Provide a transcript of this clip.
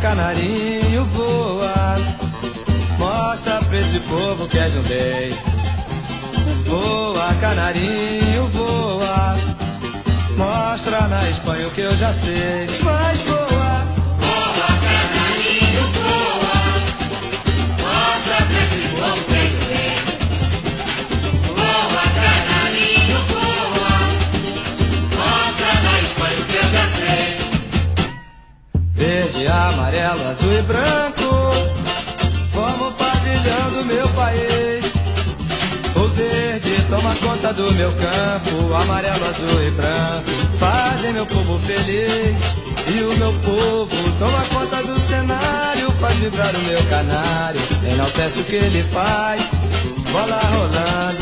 canarinho, voa. Mostra pra esse povo que és um rei. Voa, canarinho, voa. Mostra na Espanha o que eu já sei. Mas voa. Voa, canarinho, voa. Mostra pra esse povo que és um rei. Voa, canarinho, voa. Mostra na Espanha o que eu já sei. Verde, amarelo, azul e branco, forma o pavilhão do meu país. O verde toma conta do meu campo, o amarelo, azul e branco fazem meu povo feliz. E o meu povo toma conta do cenário, faz vibrar o meu canário, enaltece o que ele faz. Bola rolando